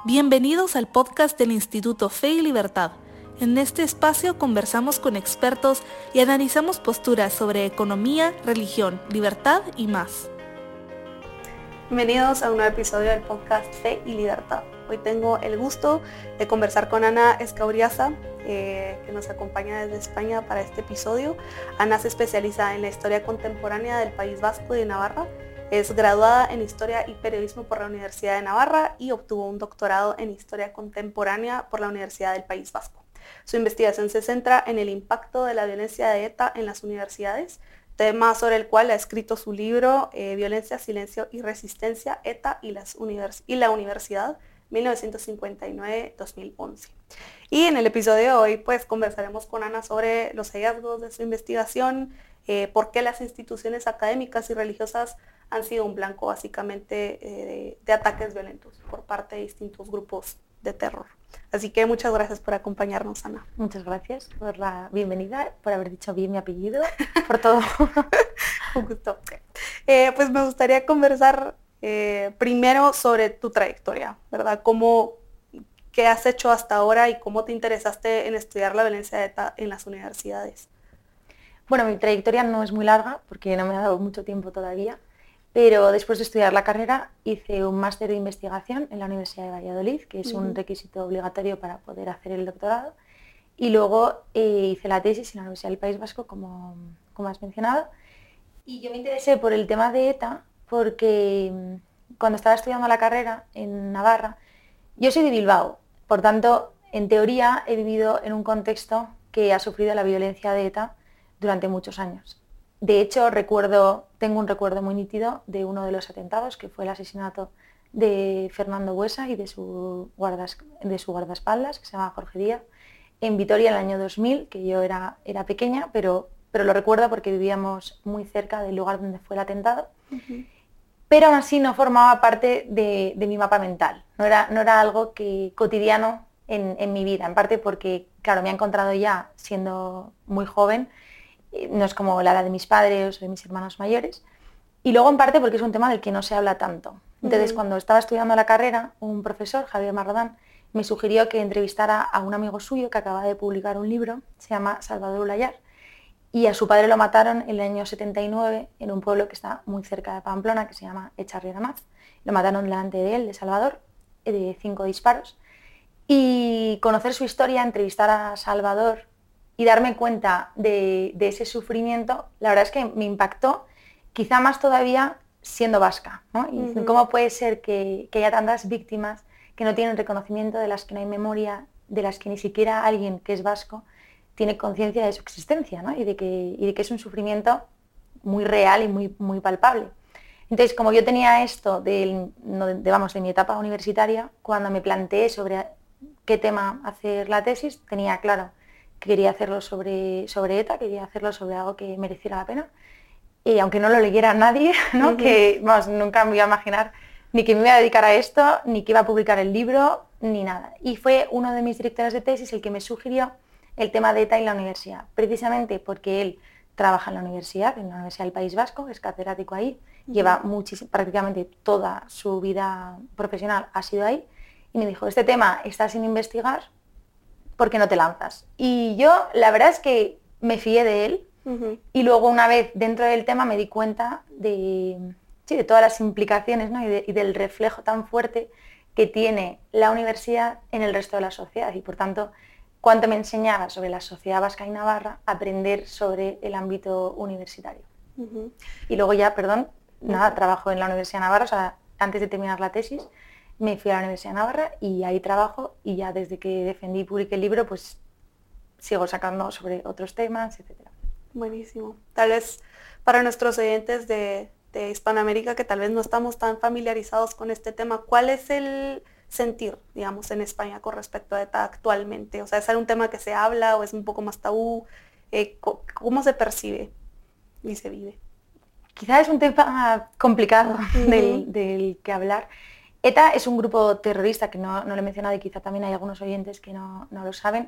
Bienvenidos al podcast del Instituto Fe y Libertad. En este espacio conversamos con expertos y analizamos posturas sobre economía, religión, libertad y más. Bienvenidos a un nuevo episodio del podcast Fe y Libertad. Hoy tengo el gusto de conversar con Ana Escauriaza, que nos acompaña desde España para este episodio. Ana se especializa en la historia contemporánea del País Vasco y de Navarra. Es graduada en Historia y Periodismo por la Universidad de Navarra y obtuvo un doctorado en Historia Contemporánea por la Universidad del País Vasco. Su investigación se centra en el impacto de la violencia de ETA en las universidades, tema sobre el cual ha escrito su libro Violencia, Silencio y Resistencia, ETA y la Universidad, 1959-2011. Y en el episodio de hoy pues conversaremos con Ana sobre los hallazgos de su investigación, por qué las instituciones académicas y religiosas han sido un blanco básicamente de ataques violentos por parte de distintos grupos de terror. Así que muchas gracias por acompañarnos, Ana. Muchas gracias por la bienvenida, por haber dicho bien mi apellido, por todo. Un gusto. Pues me gustaría conversar primero sobre tu trayectoria, ¿verdad? ¿Qué has hecho hasta ahora y cómo te interesaste en estudiar la violencia de ETA en las universidades? Bueno, mi trayectoria no es muy larga porque no me ha dado mucho tiempo todavía, pero después de estudiar la carrera hice un máster de investigación en la Universidad de Valladolid, que es un requisito obligatorio para poder hacer el doctorado, y luego hice la tesis en la Universidad del País Vasco, como has mencionado, y yo me interesé por el tema de ETA porque cuando estaba estudiando la carrera en Navarra, yo soy de Bilbao, por tanto, en teoría he vivido en un contexto que ha sufrido la violencia de ETA durante muchos años. De hecho, tengo un recuerdo muy nítido de uno de los atentados, que fue el asesinato de Fernando Buesa y de su guardaespaldas, que se llama Jorge Díaz, en Vitoria en el año 2000, que yo era pequeña, pero lo recuerdo porque vivíamos muy cerca del lugar donde fue el atentado. Pero aún así no formaba parte de mi mapa mental, no era algo cotidiano en mi vida, en parte porque, claro, me he encontrado ya siendo muy joven, no es como la edad de mis padres o de mis hermanos mayores, y luego en parte porque es un tema del que no se habla tanto. Entonces, cuando estaba estudiando la carrera, un profesor, Javier Marrodán, me sugirió que entrevistara a un amigo suyo que acaba de publicar un libro, se llama Salvador Ulayar, y a su padre lo mataron en el año 79 en un pueblo que está muy cerca de Pamplona, que se llama Echarri-Aranaz. Lo mataron delante de él, de Salvador, de 5 disparos. Y conocer su historia, entrevistar a Salvador y darme cuenta de ese sufrimiento, la verdad es que me impactó, quizá más todavía siendo vasca, ¿no? Y cómo puede ser que haya tantas víctimas que no tienen reconocimiento, de las que no hay memoria, de las que ni siquiera alguien que es vasco tiene conciencia de su existencia, ¿no? y de que es un sufrimiento muy real y muy palpable. Entonces, como yo tenía esto de mi etapa universitaria, cuando me planteé sobre qué tema hacer la tesis, tenía claro que quería hacerlo sobre ETA, quería hacerlo sobre algo que mereciera la pena, y aunque no lo leyera nadie, ¿no? Que nunca me iba a imaginar ni que me iba a dedicar a esto, ni que iba a publicar el libro, ni nada. Y fue uno de mis directores de tesis el que me sugirió el tema de ETA en la universidad, precisamente porque él trabaja en la Universidad del País Vasco, es catedrático ahí, lleva prácticamente toda su vida profesional ha sido ahí, y me dijo, este tema está sin investigar, ¿por qué no te lanzas? Y yo la verdad es que me fié de él, y luego una vez dentro del tema me di cuenta de todas las implicaciones, ¿no? y del reflejo tan fuerte que tiene la universidad en el resto de la sociedad, y por tanto cuánto me enseñaba sobre la sociedad vasca y navarra aprender sobre el ámbito universitario. Y luego ya, trabajo en la Universidad de Navarra, o sea, antes de terminar la tesis, me fui a la Universidad de Navarra y ahí trabajo, y ya desde que defendí y publiqué el libro, pues sigo sacando sobre otros temas, etc. Buenísimo. Tal vez para nuestros oyentes de Hispanoamérica, que tal vez no estamos tan familiarizados con este tema, ¿cuál es el sentir, digamos, en España con respecto a ETA actualmente? O sea, ¿es un tema que se habla o es un poco más tabú? ¿Cómo se percibe y se vive? Quizás es un tema complicado del que hablar. ETA es un grupo terrorista, que no lo he mencionado y quizá también hay algunos oyentes que no lo saben.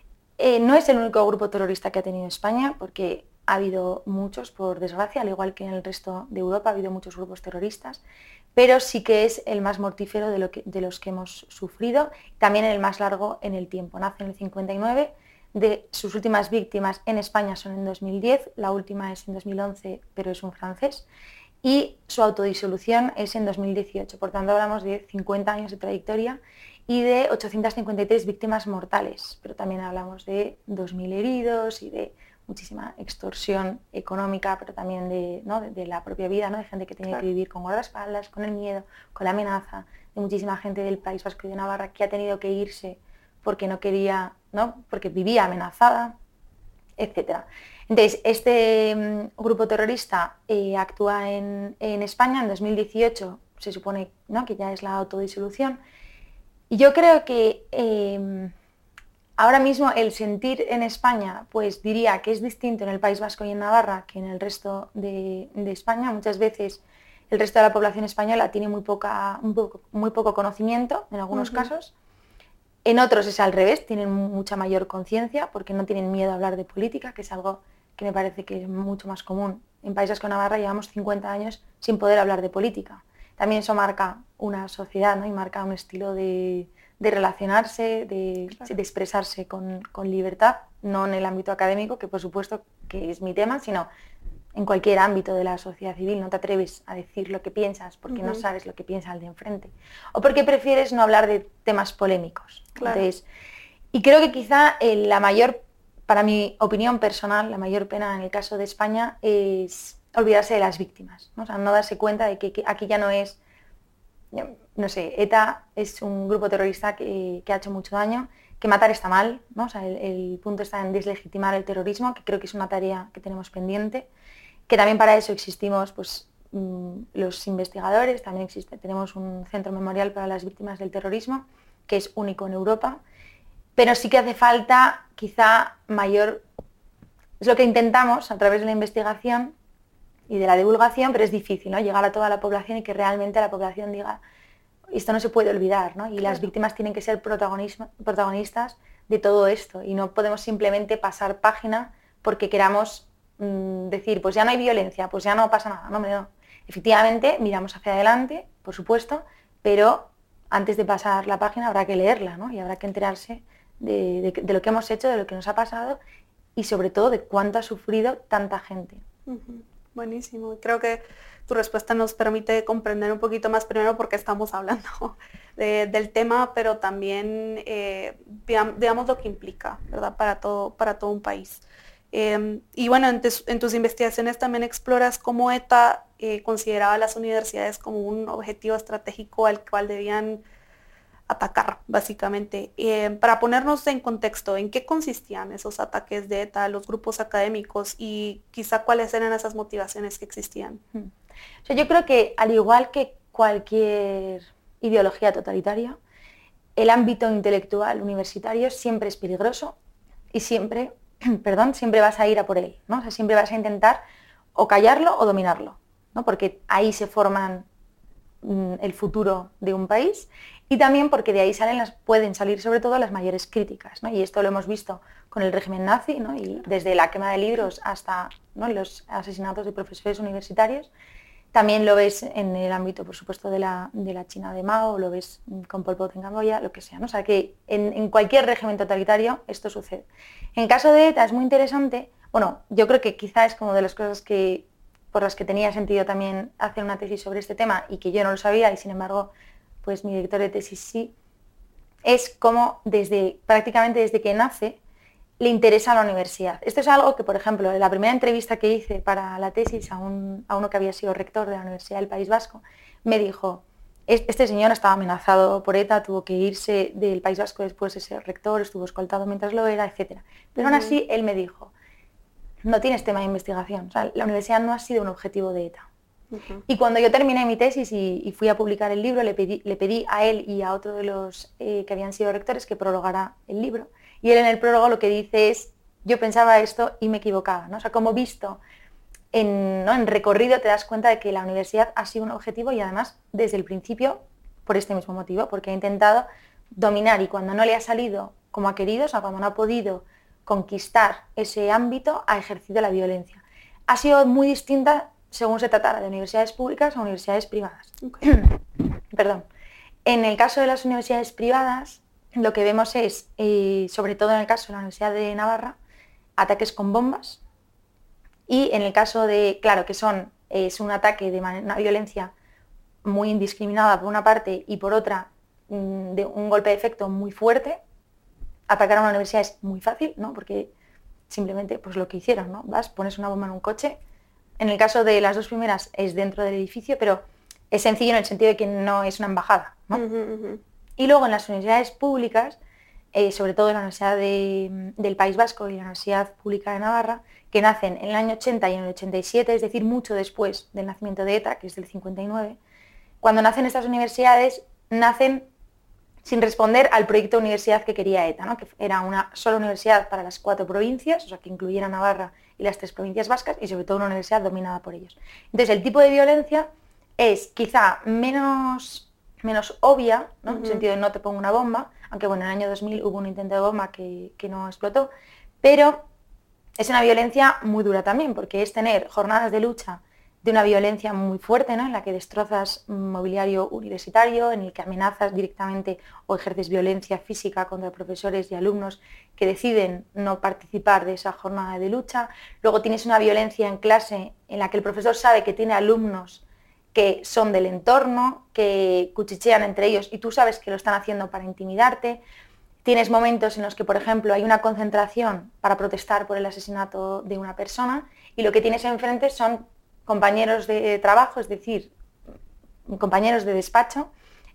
No es el único grupo terrorista que ha tenido España, porque ha habido muchos, por desgracia, al igual que en el resto de Europa ha habido muchos grupos terroristas, pero sí que es el más mortífero de los que hemos sufrido, también el más largo en el tiempo. Nace en el 59, de sus últimas víctimas en España son en 2010, la última es en 2011, pero es un francés, y su autodisolución es en 2018, por tanto hablamos de 50 años de trayectoria y de 853 víctimas mortales, pero también hablamos de 2.000 heridos y de muchísima extorsión económica, pero también de la propia vida, ¿no? De gente que tenía que vivir con guardaespaldas, con el miedo, con la amenaza, de muchísima gente del País Vasco y de Navarra que ha tenido que irse porque no quería, ¿no? Porque vivía amenazada, etc. Entonces, este grupo terrorista actúa en España en 2018, se supone, ¿no?, que ya es la autodisolución, y yo creo que ahora mismo el sentir en España, pues diría que es distinto en el País Vasco y en Navarra que en el resto de España. Muchas veces el resto de la población española tiene muy poco conocimiento en algunos casos. En otros es al revés, tienen mucha mayor conciencia porque no tienen miedo a hablar de política, que es algo que me parece que es mucho más común. En País Vasco y Navarra llevamos 50 años sin poder hablar de política. También eso marca una sociedad, ¿no? Y marca un estilo de relacionarse, de expresarse con libertad, no en el ámbito académico, que por supuesto que es mi tema, sino en cualquier ámbito de la sociedad civil. No te atreves a decir lo que piensas porque no sabes lo que piensa el de enfrente, o porque prefieres no hablar de temas polémicos. Entonces, y creo que quizá la mayor, para mi opinión personal, la mayor pena en el caso de España es olvidarse de las víctimas, ¿no? O sea, no darse cuenta de que aquí ya no es, no sé, ETA es un grupo terrorista que ha hecho mucho daño, que matar está mal, ¿no? O sea, el punto está en deslegitimar el terrorismo, que creo que es una tarea que tenemos pendiente, que también para eso existimos, pues, los investigadores, también tenemos un centro memorial para las víctimas del terrorismo, que es único en Europa, pero sí que hace falta quizá mayor, es lo que intentamos a través de la investigación y de la divulgación, pero es difícil, ¿no?, llegar a toda la población y que realmente la población diga, esto no se puede olvidar, ¿no? Y las víctimas tienen que ser protagonistas de todo esto, y no podemos simplemente pasar página porque queramos decir, pues ya no hay violencia, pues ya no pasa nada. No. Efectivamente, miramos hacia adelante, por supuesto, pero antes de pasar la página habrá que leerla, ¿no? Y habrá que enterarse de lo que hemos hecho, de lo que nos ha pasado y sobre todo de cuánto ha sufrido tanta gente. Buenísimo. Creo que tu respuesta nos permite comprender un poquito más, primero porque estamos hablando del tema, pero también digamos lo que implica, ¿verdad?, para todo un país. Y bueno, en tus investigaciones también exploras cómo ETA consideraba a las universidades como un objetivo estratégico al cual debían atacar, básicamente. Para ponernos en contexto, ¿en qué consistían esos ataques de ETA a los grupos académicos y quizá cuáles eran esas motivaciones que existían? O sea, yo creo que al igual que cualquier ideología totalitaria, el ámbito intelectual universitario siempre es peligroso y siempre vas a ir a por él, ¿no? O sea, siempre vas a intentar o callarlo o dominarlo, ¿no? Porque ahí se forman el futuro de un país, y también porque de ahí pueden salir sobre todo las mayores críticas, ¿no? Y esto lo hemos visto con el régimen nazi, ¿no? Y desde la quema de libros hasta, ¿no?, los asesinatos de profesores universitarios. También lo ves en el ámbito, por supuesto, de la China de Mao, lo ves con Pol Pot en Camboya, lo que sea, ¿no? O sea, que en cualquier régimen totalitario esto sucede. En el caso de ETA es muy interesante. Bueno, yo creo que quizá es como de las cosas por las que tenía sentido también hacer una tesis sobre este tema y que yo no lo sabía, y sin embargo, pues mi director de tesis sí, es como prácticamente desde que nace le interesa a la universidad. Esto es algo que, por ejemplo, en la primera entrevista que hice para la tesis a uno que había sido rector de la Universidad del País Vasco, me dijo, este señor estaba amenazado por ETA, tuvo que irse del País Vasco después de ser rector, estuvo escoltado mientras lo era, etc. Pero aún así él me dijo, no tienes tema de investigación, o sea, la universidad no ha sido un objetivo de ETA. Y cuando yo terminé mi tesis y fui a publicar el libro, le pedí a él y a otro de los que habían sido rectores que prologara el libro. Y él en el prólogo lo que dice es, yo pensaba esto y me equivocaba, ¿no? O sea, como visto en recorrido te das cuenta de que la universidad ha sido un objetivo, y además desde el principio por este mismo motivo, porque ha intentado dominar, y cuando no le ha salido como ha querido, o sea, cuando no ha podido conquistar ese ámbito, ha ejercido la violencia. Ha sido muy distinta según se tratara de universidades públicas o universidades privadas. Okay. Perdón. En el caso de las universidades privadas, lo que vemos es, sobre todo en el caso de la Universidad de Navarra, ataques con bombas. Y en el caso de, claro, que es un ataque de una violencia muy indiscriminada por una parte y por otra de un golpe de efecto muy fuerte. Atacar a una universidad es muy fácil, ¿no? Porque simplemente pues lo que hicieron, ¿no? Vas, pones una bomba en un coche. En el caso de las dos primeras es dentro del edificio, pero es sencillo en el sentido de que no es una embajada, ¿no? Y luego en las universidades públicas, sobre todo en la Universidad del País Vasco y la Universidad Pública de Navarra, que nacen en el año 80 y en el 87, es decir, mucho después del nacimiento de ETA, que es del 59, cuando nacen estas universidades, nacen sin responder al proyecto de universidad que quería ETA, ¿no? Que era una sola universidad para las 4 provincias, o sea, que incluyera Navarra y las 3 provincias vascas, y sobre todo una universidad dominada por ellos. Entonces, el tipo de violencia es quizá menos obvia, ¿no? En el sentido de no te pongo una bomba, aunque bueno, en el año 2000 hubo un intento de bomba que no explotó, pero es una violencia muy dura también, porque es tener jornadas de lucha de una violencia muy fuerte, ¿no? En la que destrozas mobiliario universitario, en el que amenazas directamente o ejerces violencia física contra profesores y alumnos que deciden no participar de esa jornada de lucha. Luego tienes una violencia en clase en la que el profesor sabe que tiene alumnos que son del entorno, que cuchichean entre ellos y tú sabes que lo están haciendo para intimidarte. Tienes momentos en los que, por ejemplo, hay una concentración para protestar por el asesinato de una persona y lo que tienes enfrente son compañeros de trabajo, es decir, compañeros de despacho,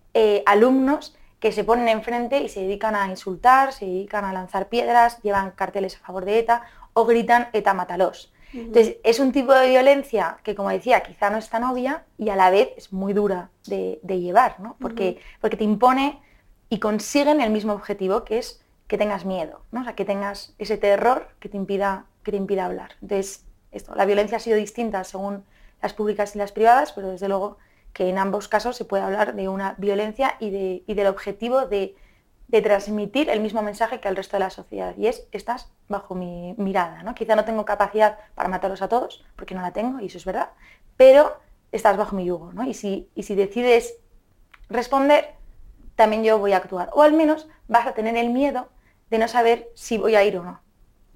alumnos que se ponen enfrente y se dedican a insultar, se dedican a lanzar piedras, llevan carteles a favor de ETA o gritan ETA mátalos. Entonces, es un tipo de violencia que, como decía, quizá no es tan obvia y a la vez es muy dura de llevar, ¿no? Porque te impone y consiguen el mismo objetivo, que es que tengas miedo, ¿no? O sea, que tengas ese terror que te impida hablar. Entonces, la violencia ha sido distinta según las públicas y las privadas, pero desde luego que en ambos casos se puede hablar de una violencia y del objetivo de transmitir el mismo mensaje que al resto de la sociedad, y es, estás bajo mi mirada, ¿no? Quizá no tengo capacidad para matarlos a todos, porque no la tengo, y eso es verdad, pero estás bajo mi yugo, ¿no? Y si decides responder, también yo voy a actuar, o al menos vas a tener el miedo de no saber si voy a ir o no.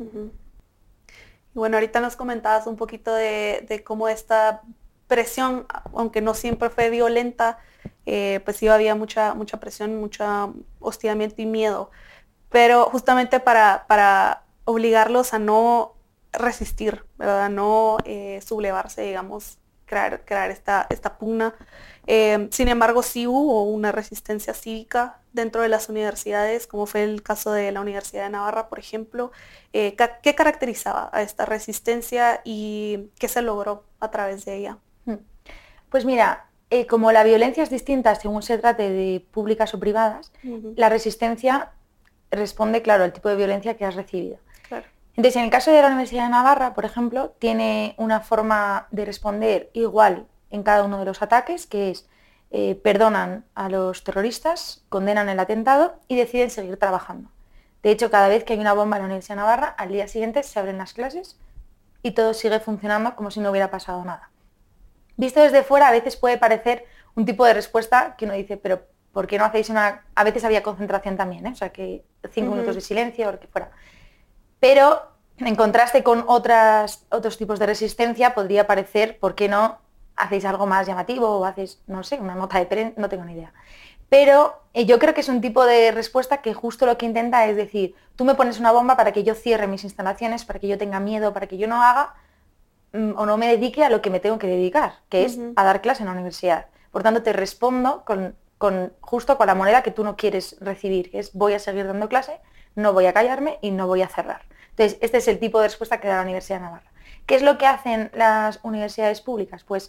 Y bueno, ahorita nos comentabas un poquito de cómo esta presión, aunque no siempre fue violenta, pues sí había mucha presión, mucho hostigamiento y miedo, pero justamente para obligarlos a no resistir, ¿verdad? A no sublevarse, digamos, crear esta pugna. Sin embargo, sí hubo una resistencia cívica dentro de las universidades, como fue el caso de la Universidad de Navarra, por ejemplo. ¿Qué caracterizaba a esta resistencia y qué se logró a través de ella? Pues mira, como la violencia es distinta según se trate de públicas o privadas, la resistencia responde, claro, al tipo de violencia que has recibido. Claro. Entonces, en el caso de la Universidad de Navarra, por ejemplo, tiene una forma de responder igual en cada uno de los ataques, que es perdonan a los terroristas, condenan el atentado y deciden seguir trabajando. De hecho, cada vez que hay una bomba en la Universidad de Navarra, al día siguiente se abren las clases y todo sigue funcionando como si no hubiera pasado nada. Visto desde fuera, a veces puede parecer un tipo de respuesta que uno dice, pero ¿por qué no hacéis una...? A veces había concentración también, o sea, que 5 minutos de silencio o lo que fuera. Pero en contraste con otros tipos de resistencia, podría parecer, ¿por qué no hacéis algo más llamativo o haces, no sé, una nota de prensa? No tengo ni idea. Pero yo creo que es un tipo de respuesta que justo lo que intenta es decir, tú me pones una bomba para que yo cierre mis instalaciones, para que yo tenga miedo, para que yo no haga o no me dedique a lo que me tengo que dedicar, que es a dar clase en la universidad. Por tanto, te respondo justo con la moneda que tú no quieres recibir, que es voy a seguir dando clase, no voy a callarme y no voy a cerrar. Entonces, este es el tipo de respuesta que da la Universidad de Navarra. ¿Qué es lo que hacen las universidades públicas? Pues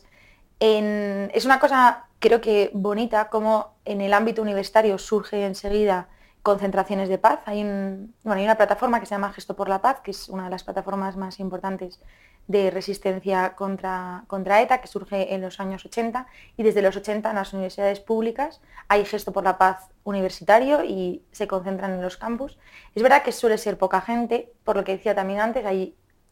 es una cosa, creo que bonita, como en el ámbito universitario surge enseguida concentraciones de paz. Hay una plataforma que se llama Gesto por la Paz, que es una de las plataformas más importantes de resistencia contra ETA, que surge en los años 80, y desde los 80 en las universidades públicas hay Gesto por la Paz universitario y se concentran en los campus. Es verdad que suele ser poca gente, por lo que decía también antes, hay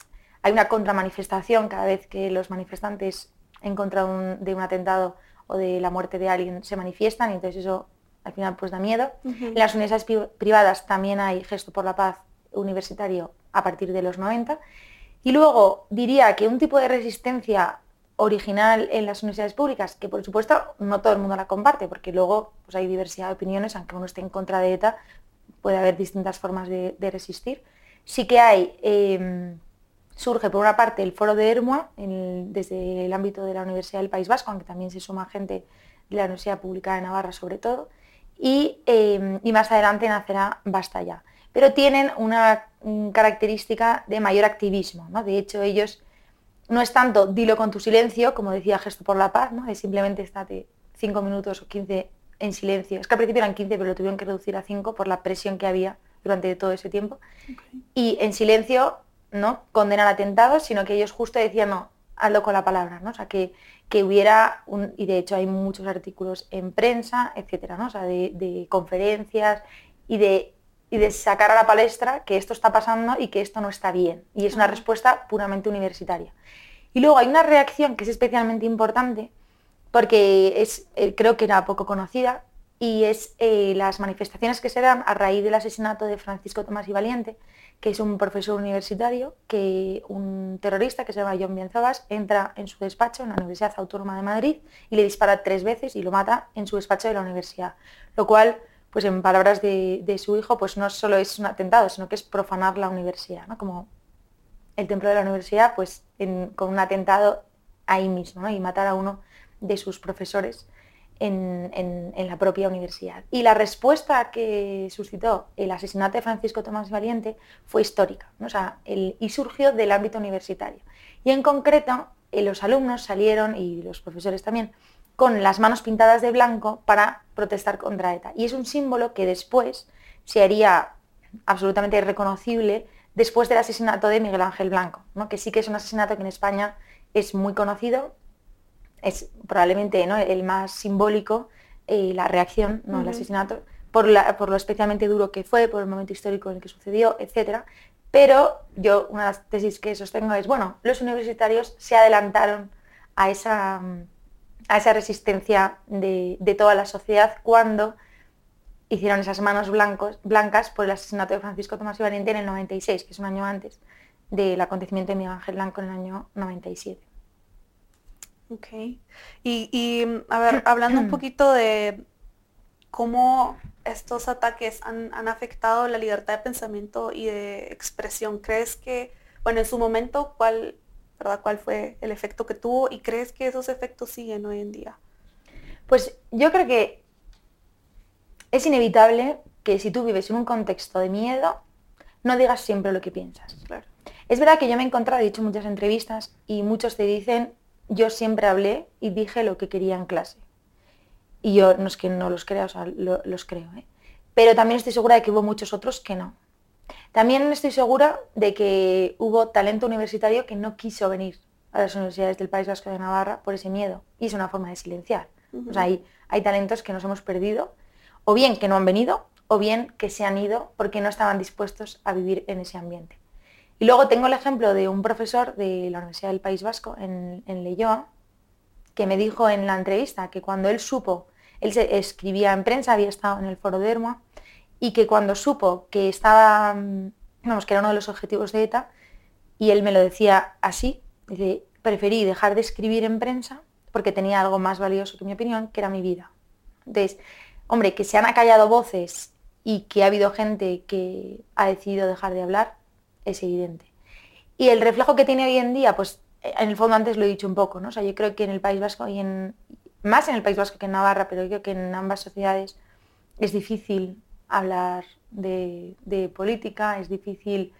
hay una contramanifestación cada vez que los manifestantes en contra de un atentado o de la muerte de alguien se manifiestan, y entonces eso al final pues da miedo. En las universidades privadas también hay Gesto por la Paz universitario a partir de los 90. Y luego diría que un tipo de resistencia original en las universidades públicas, que por supuesto no todo el mundo la comparte, porque luego pues, hay diversidad de opiniones, aunque uno esté en contra de ETA, puede haber distintas formas de resistir. Sí que hay, surge por una parte el Foro de Ermua, desde el ámbito de la Universidad del País Vasco, aunque también se suma gente de la Universidad Pública de Navarra sobre todo, y más adelante nacerá Basta Ya. Pero tienen una característica de mayor activismo, ¿no? De hecho, ellos no es tanto dilo con tu silencio, como decía Gesto por la Paz, ¿no? De simplemente estate 5 minutos o 15 en silencio. Es que al principio eran 15, pero lo tuvieron que reducir a 5 por la presión que había durante todo ese tiempo. Okay. Y en silencio no condenar atentados, sino que ellos justo decían, no, hazlo con la palabra, ¿no? O sea, que hubiera, y de hecho hay muchos artículos en prensa, etcétera, ¿no? O sea, de conferencias y de sacar a la palestra que esto está pasando y que esto no está bien. Y es una respuesta puramente universitaria. Y luego hay una reacción que es especialmente importante, porque creo que era poco conocida, y es las manifestaciones que se dan a raíz del asesinato de Francisco Tomás y Valiente, que es un profesor universitario, que un terrorista que se llama Jon Bienzobas entra en su despacho en la Universidad Autónoma de Madrid y le dispara 3 veces y lo mata en su despacho de la universidad. Lo cual, pues en palabras de su hijo, pues no solo es un atentado, sino que es profanar la universidad, ¿no? Como el templo de la universidad, pues con un atentado ahí mismo, ¿no? Y matar a uno de sus profesores en la propia universidad. Y la respuesta que suscitó el asesinato de Francisco Tomás Valiente fue histórica, ¿no? O sea, y surgió del ámbito universitario. Y en concreto, los alumnos salieron, y los profesores también, con las manos pintadas de blanco para protestar contra ETA. Y es un símbolo que después se haría absolutamente reconocible después del asesinato de Miguel Ángel Blanco, ¿no? Que sí que es un asesinato que en España es muy conocido, es probablemente, ¿no?, el más simbólico, la reacción, ¿no?, el asesinato, por lo especialmente duro que fue, por el momento histórico en el que sucedió, etc. Pero yo, una de las tesis que sostengo es, bueno, los universitarios se adelantaron a esa resistencia de toda la sociedad cuando hicieron esas manos blancas por el asesinato de Francisco Tomás y Valiente en el 96, que es un año antes del acontecimiento de Miguel Ángel Blanco en el año 97. Ok. Y a ver, hablando un poquito de cómo estos ataques han afectado la libertad de pensamiento y de expresión, ¿crees que, bueno, en su momento, cuál fue el efecto que tuvo, y crees que esos efectos siguen hoy en día? Pues yo creo que es inevitable que si tú vives en un contexto de miedo, no digas siempre lo que piensas. Claro. Es verdad que yo me he encontrado, he hecho muchas entrevistas, y muchos te dicen, yo siempre hablé y dije lo que quería en clase. Y yo no es que no los crea, o sea, los creo, ¿eh? Pero también estoy segura de que hubo muchos otros que no. También estoy segura de que hubo talento universitario que no quiso venir a las universidades del País Vasco de Navarra por ese miedo, y es una forma de silenciar. O sea, hay talentos que nos hemos perdido, o bien que no han venido, o bien que se han ido porque no estaban dispuestos a vivir en ese ambiente. Y luego tengo el ejemplo de un profesor de la Universidad del País Vasco en Leioa, que me dijo en la entrevista que cuando él supo, él se escribía en prensa, había estado en el Foro de Ermua, y que cuando supo que estaba, vamos, que era uno de los objetivos de ETA, y él me lo decía así, dice, preferí dejar de escribir en prensa porque tenía algo más valioso que mi opinión, que era mi vida. Entonces, hombre, que se han acallado voces y que ha habido gente que ha decidido dejar de hablar, es evidente. Y el reflejo que tiene hoy en día, pues en el fondo antes lo he dicho un poco, ¿no? O sea, yo creo que en el País Vasco más en el País Vasco que en Navarra, pero yo creo que en ambas sociedades es difícil hablar de política, es difícil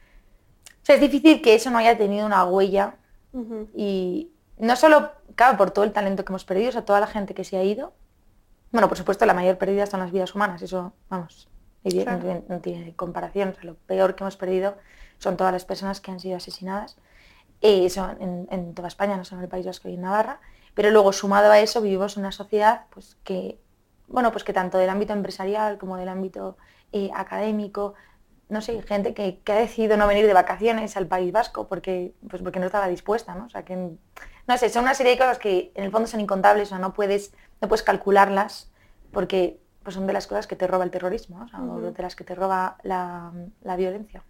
que eso no haya tenido una huella. Y no solo, claro, por todo el talento que hemos perdido, o sea, toda la gente que se ha ido. Bueno, por supuesto, la mayor pérdida son las vidas humanas, eso, vamos, claro, no tiene comparación. O sea, lo peor que hemos perdido son todas las personas que han sido asesinadas, eso en toda España, no solo en el País Vasco y en Navarra, pero luego sumado a eso vivimos en una sociedad pues que tanto del ámbito empresarial como del ámbito académico no sé, gente que ha decidido no venir de vacaciones al País Vasco porque no estaba dispuesta, ¿no? O sea, que, no sé, son una serie de cosas que en el fondo son incontables, o sea, no puedes calcularlas porque pues son de las cosas que te roba el terrorismo, ¿no? O sea, o de las que te roba la violencia.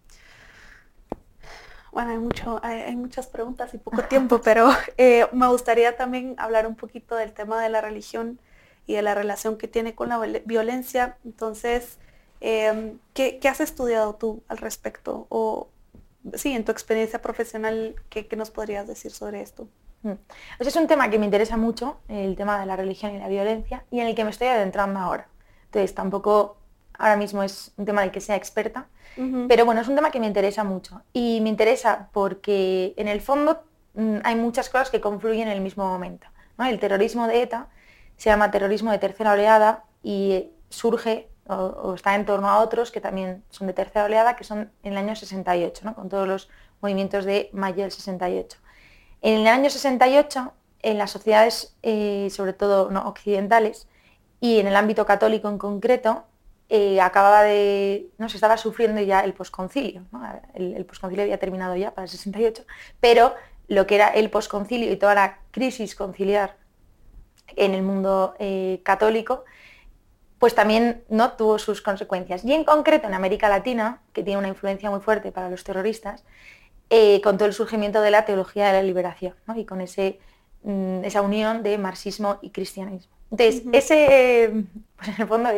Bueno, hay muchas preguntas y poco tiempo, pero me gustaría también hablar un poquito del tema de la religión y de la relación que tiene con la violencia. Entonces, ¿qué has estudiado tú al respecto? O sí, en tu experiencia profesional, ¿qué nos podrías decir sobre esto? Pues es un tema que me interesa mucho, el tema de la religión y la violencia, y en el que me estoy adentrando ahora. Entonces, tampoco ahora mismo es un tema del que sea experta, pero bueno, es un tema que me interesa mucho. Y me interesa porque en el fondo hay muchas cosas que confluyen en el mismo momento, ¿no? El terrorismo de ETA se llama terrorismo de tercera oleada y surge o está en torno a otros que también son de tercera oleada, que son en el año 68, ¿no? Con todos los movimientos de mayo del 68. En el año 68, en las sociedades, sobre todo no occidentales, y en el ámbito católico en concreto, se estaba sufriendo ya el posconcilio, ¿no? El posconcilio había terminado ya para el 68, pero lo que era el posconcilio y toda la crisis conciliar en el mundo católico, pues también no tuvo sus consecuencias. Y en concreto en América Latina, que tiene una influencia muy fuerte para los terroristas, con todo el surgimiento de la teología de la liberación, ¿no? Y con esa unión de marxismo y cristianismo. Entonces, pues en el fondo,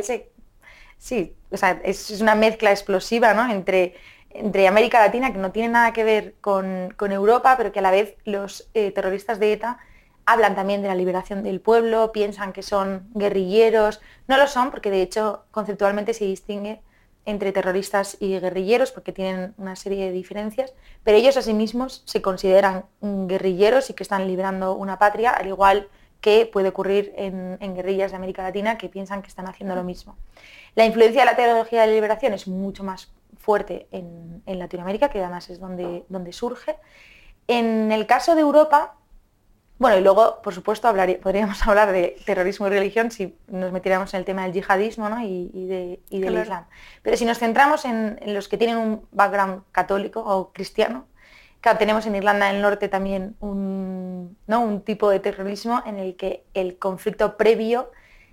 sí, o sea, es una mezcla explosiva, ¿no? entre América Latina, que no tiene nada que ver con Europa, pero que a la vez los terroristas de ETA hablan también de la liberación del pueblo, piensan que son guerrilleros, no lo son, porque de hecho conceptualmente se distingue entre terroristas y guerrilleros porque tienen una serie de diferencias, pero ellos a sí mismos se consideran guerrilleros y que están librando una patria, al igual que puede ocurrir en guerrillas de América Latina que piensan que están haciendo lo mismo. La influencia de la teología de la liberación es mucho más fuerte en Latinoamérica, que además es donde surge. En el caso de Europa, bueno, y luego, por supuesto, podríamos hablar de terrorismo y religión si nos metiéramos en el tema del yihadismo, ¿no? y del Claro. Islam. Pero si nos centramos en los que tienen un background católico o cristiano, claro, tenemos en Irlanda del Norte también un tipo de terrorismo en el que el conflicto previo,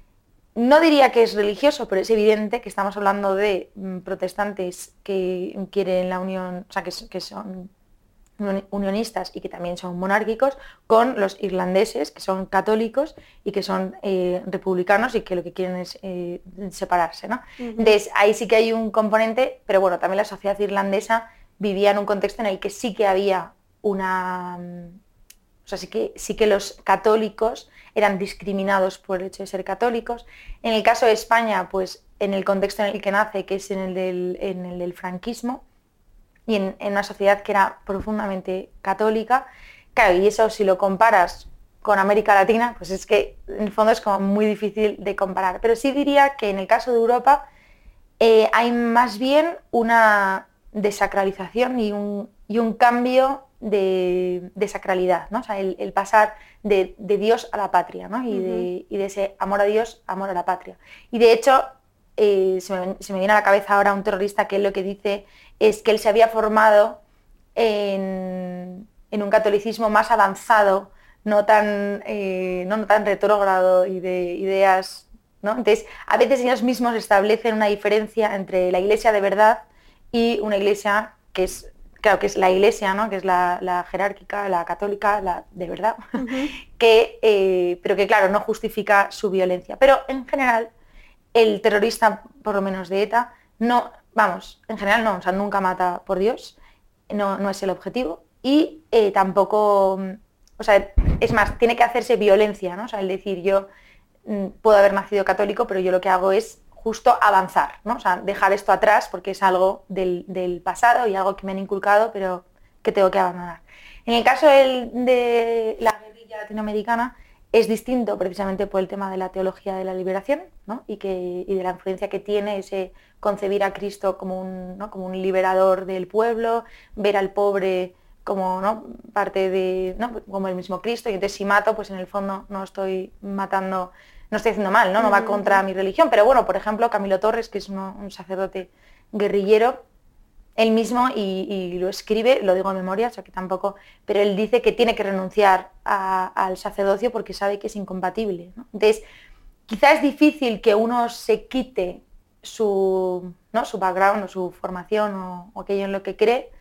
no diría que es religioso, pero es evidente que estamos hablando de protestantes que quieren la unión, o sea, que son unionistas y que también son monárquicos, con los irlandeses, que son católicos y que son republicanos y que lo que quieren es separarse, ¿no? Entonces, ahí sí que hay un componente, pero bueno, también la sociedad irlandesa vivía en un contexto en el que sí que había una... O sea, sí que los católicos eran discriminados por el hecho de ser católicos. En el caso de España, pues en el contexto en el que nace, que es en el del franquismo, y en una sociedad que era profundamente católica, claro, y eso si lo comparas con América Latina, pues es que en el fondo es como muy difícil de comparar. Pero sí diría que en el caso de Europa hay más bien una desacralización y un cambio de sacralidad, ¿no? O sea, el pasar de Dios a la patria, ¿no? Y de ese amor a Dios, amor a la patria. Y de hecho, se me viene a la cabeza ahora un terrorista que lo que dice es que él se había formado en un catolicismo más avanzado, no tan retrógrado y de ideas, ¿no? Entonces, a veces ellos mismos establecen una diferencia entre la iglesia de verdad y una iglesia que es, claro, que es la iglesia, ¿no? Que es la jerárquica, la católica, la de verdad, pero que, claro, no justifica su violencia. Pero en general, el terrorista, por lo menos de ETA, en general no, o sea, nunca mata por Dios, no es el objetivo, y tampoco, o sea, es más, tiene que hacerse violencia, ¿no? O sea, el decir yo puedo haber nacido católico, pero yo lo que hago es justo avanzar, ¿no? O sea, dejar esto atrás porque es algo del pasado y algo que me han inculcado, pero que tengo que abandonar. En el caso de la guerrilla latinoamericana, es distinto precisamente por el tema de la teología de la liberación, ¿no? y de la influencia que tiene ese concebir a Cristo como un liberador del pueblo, ver al pobre como, ¿no? parte de, ¿no? como el mismo Cristo, y entonces si mato, pues en el fondo no estoy matando no estoy haciendo mal, ¿no? No va contra mi religión, pero bueno, por ejemplo, Camilo Torres, que es un sacerdote guerrillero, él mismo, y lo escribe, lo digo de memoria, o sea que tampoco, pero él dice que tiene que renunciar al sacerdocio porque sabe que es incompatible, ¿no? Entonces, quizás es difícil que uno se quite su, ¿no?, su background o su formación o aquello en lo que cree,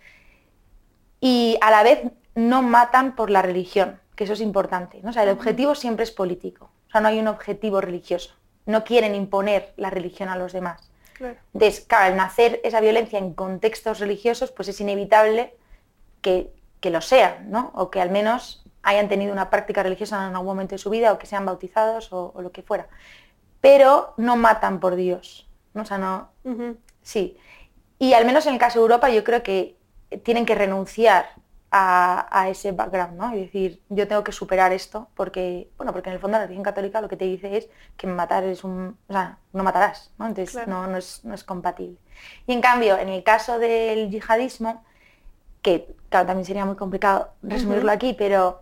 y a la vez no matan por la religión, que eso es importante, ¿no? O sea, el objetivo siempre es político, o sea, no hay un objetivo religioso, no quieren imponer la religión a los demás. Claro. Entonces, claro, al nacer esa violencia en contextos religiosos, pues es inevitable que lo sean, ¿no? O que al menos hayan tenido una práctica religiosa en algún momento de su vida, o que sean bautizados o lo que fuera. Pero no matan por Dios, ¿no? O sea, no... Sí. Y al menos en el caso de Europa yo creo que tienen que renunciar a ese background, ¿no? Y decir, yo tengo que superar esto porque, bueno, porque en el fondo la religión católica lo que te dice es que matar es o sea, no matarás, ¿no? Entonces claro, no es compatible. Y en cambio, en el caso del yihadismo, que claro, también sería muy complicado resumirlo aquí, pero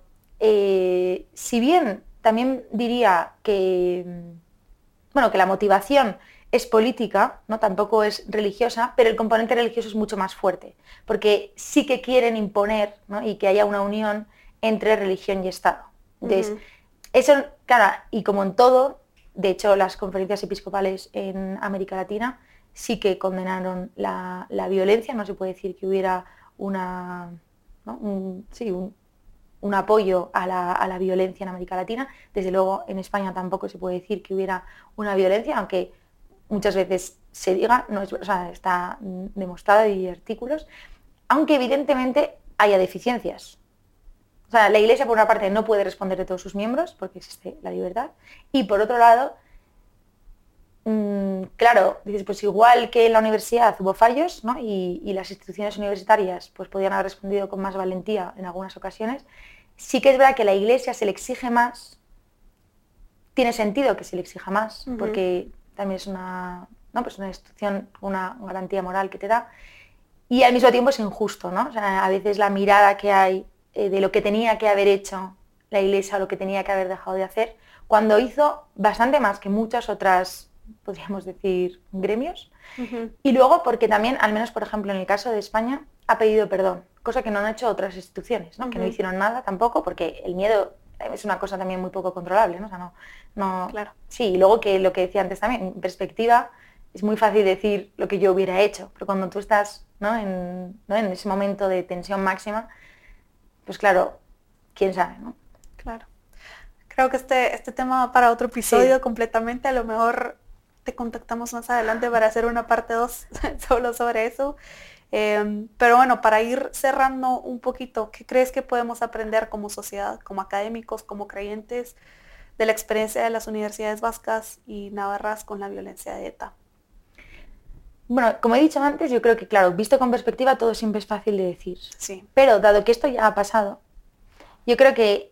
si bien también diría que, bueno, que la motivación es política, ¿no? Tampoco es religiosa, pero el componente religioso es mucho más fuerte, porque sí que quieren imponer, ¿no?, y que haya una unión entre religión y Estado. Entonces, eso, claro, y como en todo, de hecho las conferencias episcopales en América Latina sí que condenaron la violencia, no se puede decir que hubiera una, ¿no?, un apoyo a la violencia en América Latina. Desde luego en España tampoco se puede decir que hubiera una violencia, aunque muchas veces se diga, no es, o sea, está demostrado y hay artículos, aunque evidentemente haya deficiencias. O sea, la Iglesia, por una parte, no puede responder de todos sus miembros, porque existe la libertad, y por otro lado, claro, dices, pues igual que en la universidad hubo fallos, ¿no?, y las instituciones universitarias pues podían haber respondido con más valentía en algunas ocasiones, sí que es verdad que a la Iglesia se le exige más, tiene sentido que se le exija más, porque también es una, ¿no?, pues una institución, una garantía moral que te da, y al mismo tiempo es injusto, ¿no? O sea, a veces la mirada que hay de lo que tenía que haber hecho la Iglesia o lo que tenía que haber dejado de hacer, cuando hizo bastante más que muchas otras, podríamos decir, gremios, y luego porque también, al menos por ejemplo en el caso de España, ha pedido perdón, cosa que no han hecho otras instituciones, ¿no? Que no hicieron nada tampoco, porque el miedo es una cosa también muy poco controlable, ¿no? O sea, no... Claro. Sí, y luego que lo que decía antes también, en perspectiva, es muy fácil decir lo que yo hubiera hecho, pero cuando tú estás, ¿no?, en ese momento de tensión máxima, pues claro, quién sabe, ¿no? Claro. Creo que este tema va para otro episodio completamente, a lo mejor te contactamos más adelante para hacer una parte 2 solo sobre eso. Pero bueno, para ir cerrando un poquito, ¿qué crees que podemos aprender como sociedad, como académicos, como creyentes, de la experiencia de las universidades vascas y navarras con la violencia de ETA? Bueno, como he dicho antes, yo creo que, claro, visto con perspectiva todo siempre es fácil de decir. Sí. Pero dado que esto ya ha pasado, yo creo que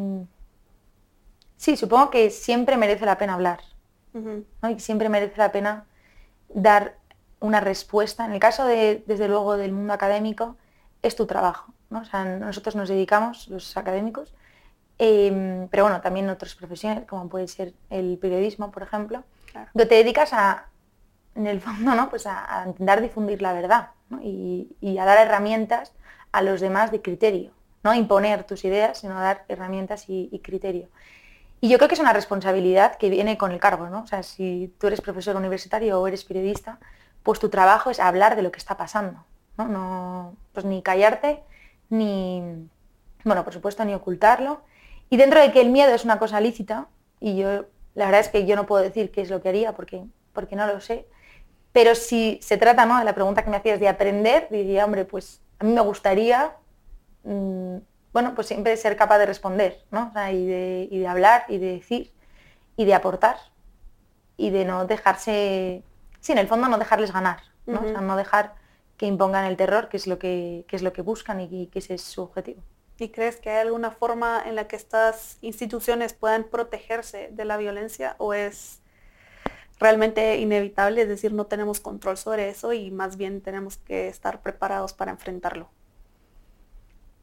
sí, supongo que siempre merece la pena hablar, ¿no? Y siempre merece la pena dar una respuesta. En el caso desde luego, del mundo académico, es tu trabajo, ¿no? O sea, nosotros nos dedicamos, los académicos, pero bueno, también otras profesiones, como puede ser el periodismo, por ejemplo, claro, donde te dedicas en el fondo, ¿no?, pues a intentar difundir la verdad, ¿no?, y a dar herramientas a los demás de criterio, no imponer tus ideas, sino dar herramientas y criterio. Y yo creo que es una responsabilidad que viene con el cargo, ¿no? O sea, si tú eres profesor universitario o eres periodista, pues tu trabajo es hablar de lo que está pasando, ¿no? No, pues ni callarte, ni, bueno, por supuesto, ni ocultarlo. Y dentro de que el miedo es una cosa lícita, y yo, la verdad es que yo no puedo decir qué es lo que haría porque no lo sé, pero si se trata, ¿no?, de la pregunta que me hacías de aprender, diría, hombre, pues a mí me gustaría, bueno, pues siempre ser capaz de responder, ¿no? O sea, y de hablar, y de decir, y de aportar, y de no dejarse, sí, en el fondo no dejarles ganar, ¿no? O sea, no dejar que impongan el terror, que es lo que buscan y que ese es su objetivo. ¿Y crees que hay alguna forma en la que estas instituciones puedan protegerse de la violencia, o es realmente inevitable, es decir, no tenemos control sobre eso y más bien tenemos que estar preparados para enfrentarlo?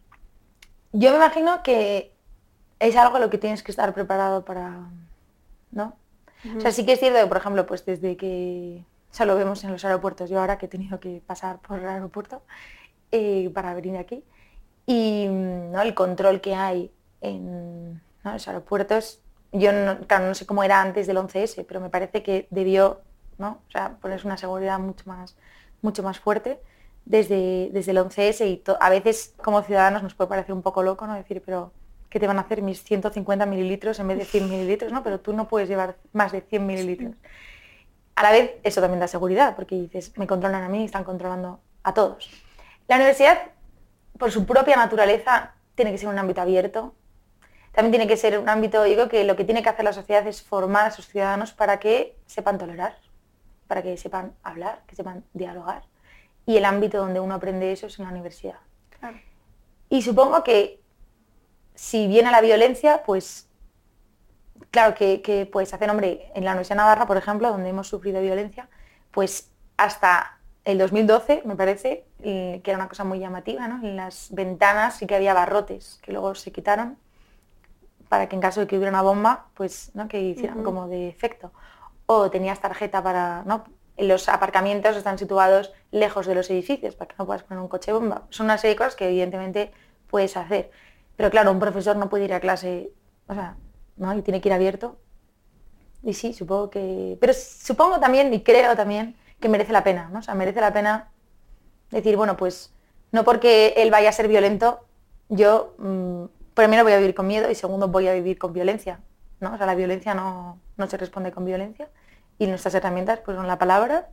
Yo me imagino que es algo a lo que tienes que estar preparado para ¿no? O sea, sí que es cierto que, por ejemplo, pues desde que, o sea, lo vemos en los aeropuertos, yo ahora que he tenido que pasar por el aeropuerto para venir aquí, y ¿no? el control que hay en, ¿no? los aeropuertos, yo no, claro, no sé cómo era antes del 11S, pero me parece que debió, ¿no? O sea, ponerse una seguridad mucho más fuerte desde el 11S y a veces como ciudadanos nos puede parecer un poco loco, ¿no? Decir, pero ¿qué te van a hacer mis 150 mililitros en vez de 100 mililitros? ¿No? Pero tú no puedes llevar más de 100 mililitros. A la vez, eso también da seguridad, porque dices, me controlan a mí, están controlando a todos. La universidad, por su propia naturaleza, tiene que ser un ámbito abierto. También tiene que ser un ámbito, yo creo que lo que tiene que hacer la sociedad es formar a sus ciudadanos para que sepan tolerar, para que sepan hablar, que sepan dialogar. Y el ámbito donde uno aprende eso es en la universidad. Claro. Y supongo que si viene la violencia, pues claro que pues hacen, hombre, en la Universidad de Navarra, por ejemplo, donde hemos sufrido violencia, pues hasta el 2012, me parece, que era una cosa muy llamativa, ¿no? En las ventanas sí que había barrotes, que luego se quitaron, para que en caso de que hubiera una bomba, pues, ¿no? Que hicieran como de efecto. O tenías tarjeta para, ¿no? Los aparcamientos están situados lejos de los edificios, para que no puedas poner un coche bomba. Son una serie de cosas que evidentemente puedes hacer. Pero claro, un profesor no puede ir a clase, o sea, ¿no? Y tiene que ir abierto. Y sí, supongo que... Pero supongo también, y creo también, que merece la pena, ¿no? O sea, merece la pena decir, bueno, pues no porque él vaya a ser violento, yo primero voy a vivir con miedo y segundo voy a vivir con violencia, ¿no? O sea, la violencia no se responde con violencia y nuestras herramientas pues son la palabra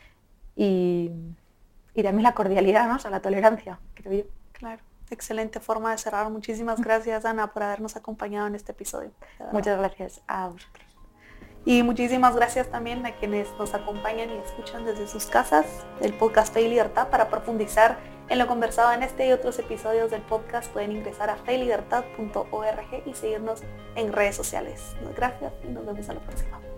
y también la cordialidad, ¿no? O sea, la tolerancia, creo yo. Claro. Excelente forma de cerrar. Muchísimas gracias, Ana, por habernos acompañado en este episodio. Muchas gracias a vosotros. Y muchísimas gracias también a quienes nos acompañan y escuchan desde sus casas el podcast Fe y Libertad. Para profundizar en lo conversado en este y otros episodios del podcast pueden ingresar a feylibertad.org y seguirnos en redes sociales. Gracias y nos vemos a la próxima.